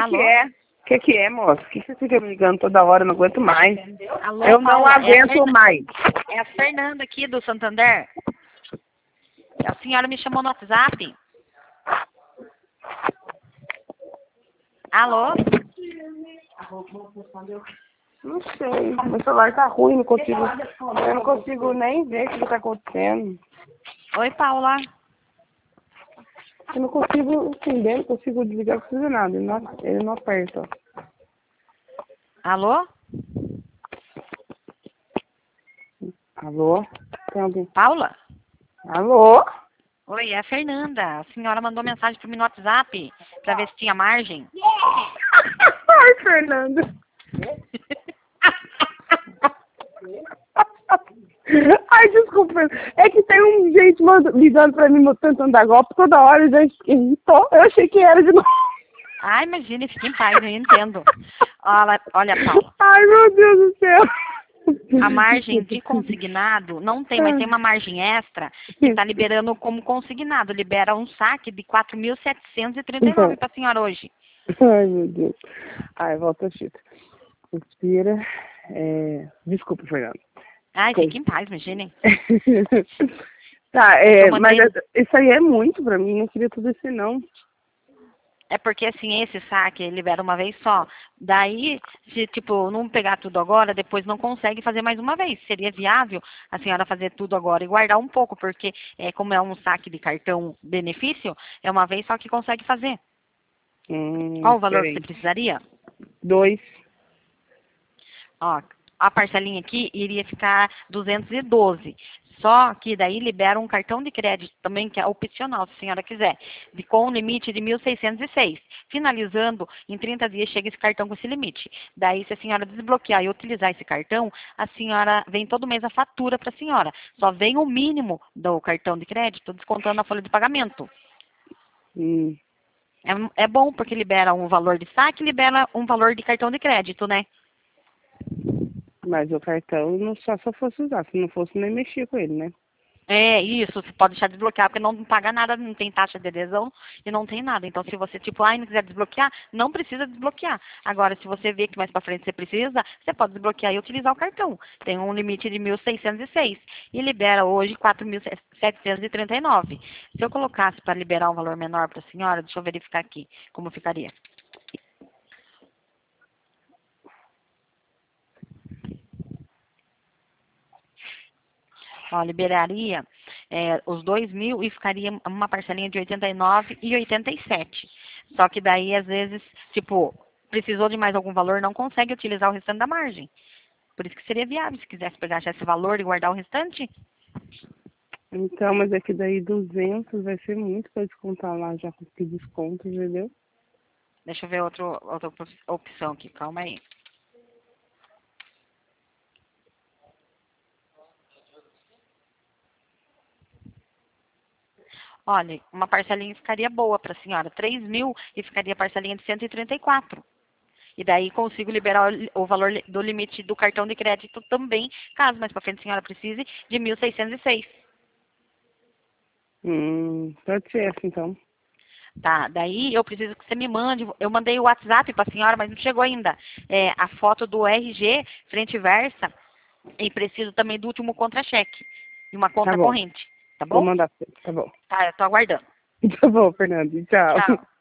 Alô? Que é, moço? O que você fica me ligando toda hora? Eu não aguento mais. Alô, Eu não Paula, aguento mais. É a Fernanda aqui do Santander. A senhora me chamou no WhatsApp. Alô? Não sei. Meu celular tá ruim, não consigo. Eu não consigo nem ver o que tá acontecendo. Oi, Paula. Eu não consigo entender, não consigo desligar, não consigo nada. Ele não aperta. Alô? Alô? Tem alguém? Paula? Alô? Oi, é a Fernanda. A senhora mandou mensagem para mim no WhatsApp para ver se tinha margem. Ai, Fernanda. Ai, desculpa. É que tem um gente ligando pra mim tentando dar golpe toda hora. Eu já irritou. Eu achei que era de novo. Ai, imagine, fique em paz, eu entendo. Olha, Paula. Ai, meu Deus do céu. A margem de consignado não tem, mas tem uma margem extra que está liberando como consignado. Libera um saque de 4.739 para a senhora hoje. Ai, meu Deus. Ai, volta, Chita. Respira. Desculpa, Fernando. Ai, fique em paz, imagine. Tá, mandei... mas isso aí é muito pra mim. Não queria tudo isso, não. É porque, assim, esse saque libera uma vez só. Daí, se, tipo, não pegar tudo agora, depois não consegue fazer mais uma vez. Seria viável a senhora fazer tudo agora e guardar um pouco, porque como é um saque de cartão benefício, é uma vez só que consegue fazer. Qual o valor que você precisaria? 2. Ó, a parcelinha aqui iria ficar 212. Só que daí libera um cartão de crédito também, que é opcional, se a senhora quiser, com um limite de 1.606. Finalizando, em 30 dias chega esse cartão com esse limite. Daí, se a senhora desbloquear e utilizar esse cartão, a senhora vem todo mês a fatura para a senhora. Só vem o mínimo do cartão de crédito, descontando a folha de pagamento. É bom, porque libera um valor de saque e libera um valor de cartão de crédito, né? Mas o cartão não só se eu fosse usar, se não fosse nem mexer com ele, né? É, isso, você pode deixar desbloquear, porque não paga nada, não tem taxa de adesão e não tem nada. Então, se você, tipo, não quiser desbloquear, não precisa desbloquear. Agora, se você vê que mais pra frente você precisa, você pode desbloquear e utilizar o cartão. Tem um limite de 1.606 e libera hoje 4.739. Se eu colocasse para liberar um valor menor para a senhora, deixa eu verificar aqui como ficaria. Ó, liberaria os 2.000 e ficaria uma parcelinha de 89 e 87. Só que daí, às vezes, tipo, precisou de mais algum valor, não consegue utilizar o restante da margem. Por isso que seria viável, se quisesse pegar já esse valor e guardar o restante. Então, mas é que daí 200 vai ser muito pra descontar lá, já com esse desconto, entendeu? Deixa eu ver outra opção aqui, calma aí. Olha, uma parcelinha ficaria boa para a senhora, 3.000 e ficaria parcelinha de 134. E daí consigo liberar o valor do limite do cartão de crédito também, caso mais para frente a senhora precise, de 1.606. Pode ser assim, então. Tá, daí eu preciso que você me mande, eu mandei o WhatsApp para a senhora, mas não chegou ainda, a foto do RG, frente e versa, e preciso também do último contra-cheque, e uma Tá conta bom. corrente, tá Vou bom? mandar pra você. Tá bom. Tá, eu tô aguardando. Tá bom, Fernando. Tchau. Tchau.